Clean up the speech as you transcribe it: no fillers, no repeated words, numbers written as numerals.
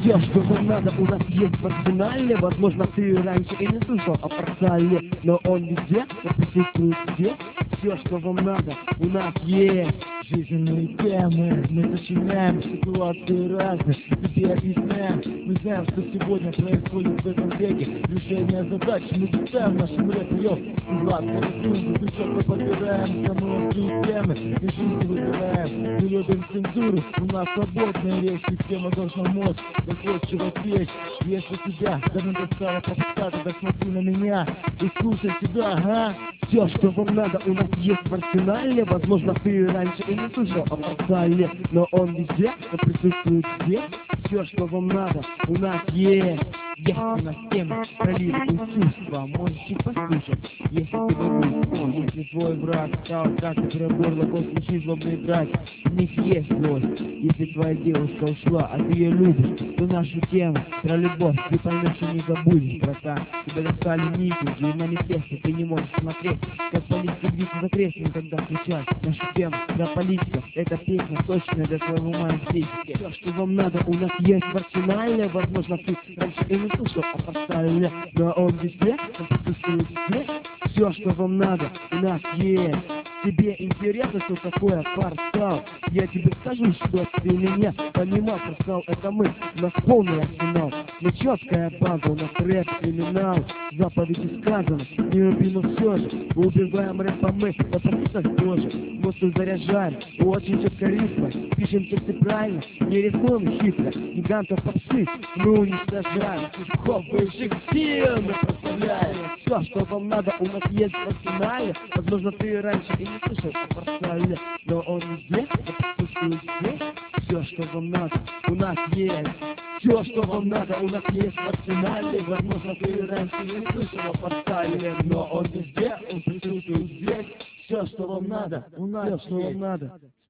Все, что вам надо, у нас есть в арсенале. Возможно, ты раньше и не слышал о портале, но он везде, он присутствует здесь. Все, что вам надо, у нас есть. Жизненные темы, мы сочиняем ситуации разные, тебе объясняем. Мы знаем, что сегодня происходит в этом веке. Решение задач мы читаем в нашем рэпе, йоу. И ладно, мы четко подбираем самые острые темы и жизни выбираем. Мы любим цензуру, у нас свободная речь, система должна мочь доходчиво петь. Если тебя давно достало попытка, тогда смотри на меня и слушай сюда, ага. Все, что вам надо, у нас есть в арсенале. Возможно, ты раньше и не слышал о портале, но он везде, он присутствует здесь. Все, что вам надо, у нас есть. Есть у нас тема про лирику и чувства, можете послушать, если ты добыл. Если твой враг стал как горло после злобный брать, в них есть злость. Если твоя девушка ушла, а ты ее любишь, то нашу тему про любовь ты поймешь и не забудешь, братан. Тебя достали митинги и манифесты, ты не можешь смотреть, как политика бьется за кресло, когда кричат. Нашу тему про политику, эта песня точно для твоего майндсетика. Все, что вам надо, у нас есть в арсенале. Возможно, ты раньше и не слышал о портале, но он везде, он присутствует здесь. Все, что вам надо, у нас есть. Тебе интересно, что такое портал? Я тебе скажу, что ты меня понимал. Портал — это мы, у нас полный арсенал. Мы четкая банда, у нас рэп криминал. Заповеди сказано, не убий, но все же убиваем рэпом мы, но прописать тоже. Мозг заряжаем, очень четко рифма. Пишем тексты правильно, не рифмуем хитро. Гигантов попсы мы уничтожаем. Хип-хоп высших сил мы прославляем. Все, что вам надо, у нас есть в арсенале. Возможно, ты раньше и не слышал о портале, но он везде, он присутствует здесь. Все, что вам надо, у нас есть. Все, что вам надо, у нас есть в арсенале. Возможно, ты раньше не слышал о портале, но он везде, он присутствует здесь. Все, что вам надо, у нас Все, что вам есть. надо.